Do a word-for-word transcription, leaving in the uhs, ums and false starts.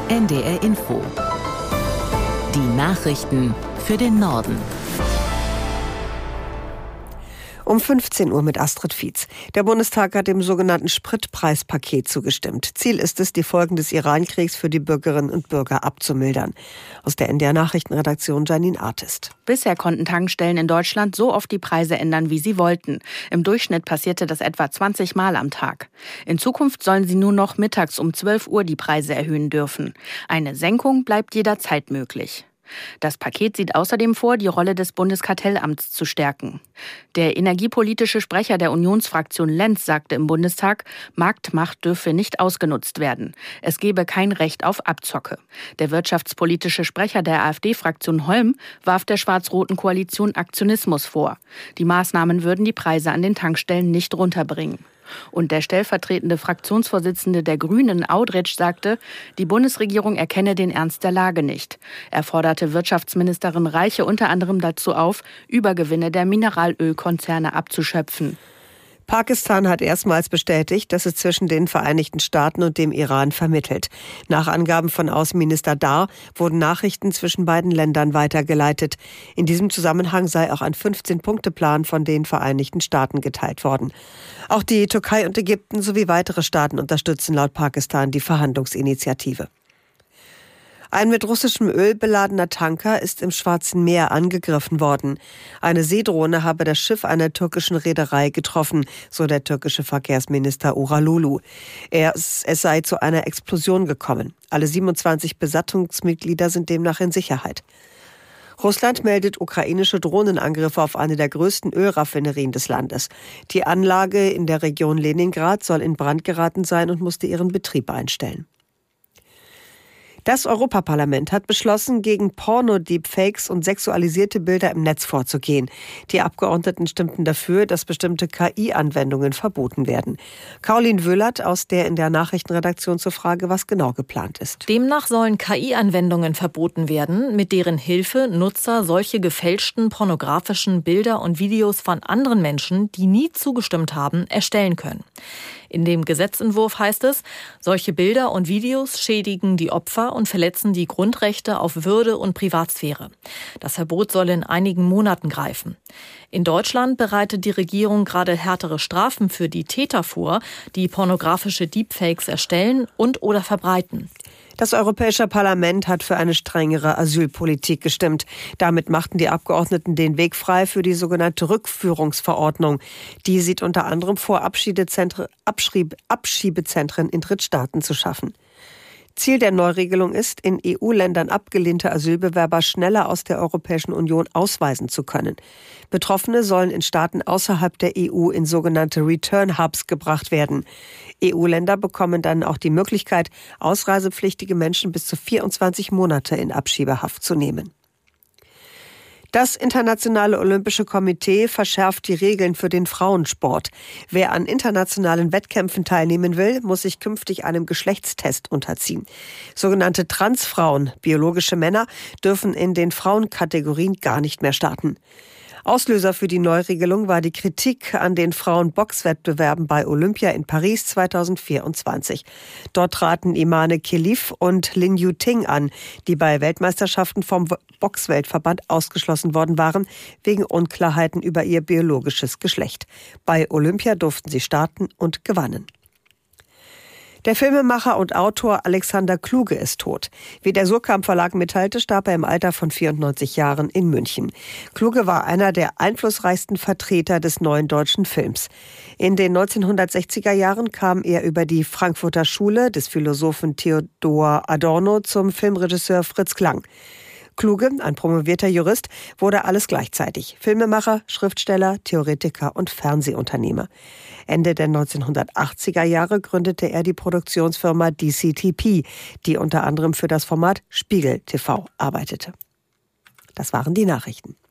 N D R Info. Die Nachrichten für den Norden. Um fünfzehn Uhr mit Astrid Fietz. Der Bundestag hat dem sogenannten Spritpreispaket zugestimmt. Ziel ist es, die Folgen des Iran-Kriegs für die Bürgerinnen und Bürger abzumildern. Aus der N D R-Nachrichtenredaktion Janine Artist. Bisher konnten Tankstellen in Deutschland so oft die Preise ändern, wie sie wollten. Im Durchschnitt passierte das etwa zwanzig Mal am Tag. In Zukunft sollen sie nur noch mittags um zwölf Uhr die Preise erhöhen dürfen. Eine Senkung bleibt jederzeit möglich. Das Paket sieht außerdem vor, die Rolle des Bundeskartellamts zu stärken. Der energiepolitische Sprecher der Unionsfraktion Lenz sagte im Bundestag, Marktmacht dürfe nicht ausgenutzt werden. Es gebe kein Recht auf Abzocke. Der wirtschaftspolitische Sprecher der AfD-Fraktion Holm warf der schwarz-roten Koalition Aktionismus vor. Die Maßnahmen würden die Preise an den Tankstellen nicht runterbringen. Und der stellvertretende Fraktionsvorsitzende der Grünen, Audretsch, sagte, die Bundesregierung erkenne den Ernst der Lage nicht. Er forderte Wirtschaftsministerin Reiche unter anderem dazu auf, Übergewinne der Mineralölkonzerne abzuschöpfen. Pakistan hat erstmals bestätigt, dass es zwischen den Vereinigten Staaten und dem Iran vermittelt. Nach Angaben von Außenminister Dar wurden Nachrichten zwischen beiden Ländern weitergeleitet. In diesem Zusammenhang sei auch ein fünfzehn-Punkte-Plan von den Vereinigten Staaten geteilt worden. Auch die Türkei und Ägypten sowie weitere Staaten unterstützen laut Pakistan die Verhandlungsinitiative. Ein mit russischem Öl beladener Tanker ist im Schwarzen Meer angegriffen worden. Eine Seedrohne habe das Schiff einer türkischen Reederei getroffen, so der türkische Verkehrsminister Uralolu. Er, es sei zu einer Explosion gekommen. Alle siebenundzwanzig Besatzungsmitglieder sind demnach in Sicherheit. Russland meldet ukrainische Drohnenangriffe auf eine der größten Ölraffinerien des Landes. Die Anlage in der Region Leningrad soll in Brand geraten sein und musste ihren Betrieb einstellen. Das Europaparlament hat beschlossen, gegen Porno-Deepfakes und sexualisierte Bilder im Netz vorzugehen. Die Abgeordneten stimmten dafür, dass bestimmte K I-Anwendungen verboten werden. Caroline Wöhlert aus der in der Nachrichtenredaktion zur Frage, was genau geplant ist. Demnach sollen K I-Anwendungen verboten werden, mit deren Hilfe Nutzer solche gefälschten pornografischen Bilder und Videos von anderen Menschen, die nie zugestimmt haben, erstellen können. In dem Gesetzentwurf heißt es, solche Bilder und Videos schädigen die Opfer und verletzen die Grundrechte auf Würde und Privatsphäre. Das Verbot soll in einigen Monaten greifen. In Deutschland bereitet die Regierung gerade härtere Strafen für die Täter vor, die pornografische Deepfakes erstellen und oder verbreiten. Das Europäische Parlament hat für eine strengere Asylpolitik gestimmt. Damit machten die Abgeordneten den Weg frei für die sogenannte Rückführungsverordnung. Die sieht unter anderem vor, Abschiebezentren, Abschieb, Abschiebezentren in Drittstaaten zu schaffen. Ziel der Neuregelung ist, in E U-Ländern abgelehnte Asylbewerber schneller aus der Europäischen Union ausweisen zu können. Betroffene sollen in Staaten außerhalb der E U in sogenannte Return-Hubs gebracht werden. E U-Länder bekommen dann auch die Möglichkeit, ausreisepflichtige Menschen bis zu vierundzwanzig Monate in Abschiebehaft zu nehmen. Das Internationale Olympische Komitee verschärft die Regeln für den Frauensport. Wer an internationalen Wettkämpfen teilnehmen will, muss sich künftig einem Geschlechtstest unterziehen. Sogenannte Transfrauen, biologische Männer, dürfen in den Frauenkategorien gar nicht mehr starten. Auslöser für die Neuregelung war die Kritik an den Frauen-Boxwettbewerben bei Olympia in Paris zweitausendvierundzwanzig. Dort traten Imane Khelif und Lin Yuting an, die bei Weltmeisterschaften vom Boxweltverband ausgeschlossen worden waren, wegen Unklarheiten über ihr biologisches Geschlecht. Bei Olympia durften sie starten und gewannen. Der Filmemacher und Autor Alexander Kluge ist tot. Wie der Surkamp Verlag mitteilte, starb er im Alter von vierundneunzig Jahren in München. Kluge war einer der einflussreichsten Vertreter des neuen deutschen Films. In den neunzehnhundertsechziger Jahren kam er über die Frankfurter Schule des Philosophen Theodor Adorno zum Filmregisseur Fritz Klang. Kluge, ein promovierter Jurist, wurde alles gleichzeitig. Filmemacher, Schriftsteller, Theoretiker und Fernsehunternehmer. Ende der neunzehnhundertachtziger Jahre gründete er die Produktionsfirma D C T P, die unter anderem für das Format Spiegel T V arbeitete. Das waren die Nachrichten.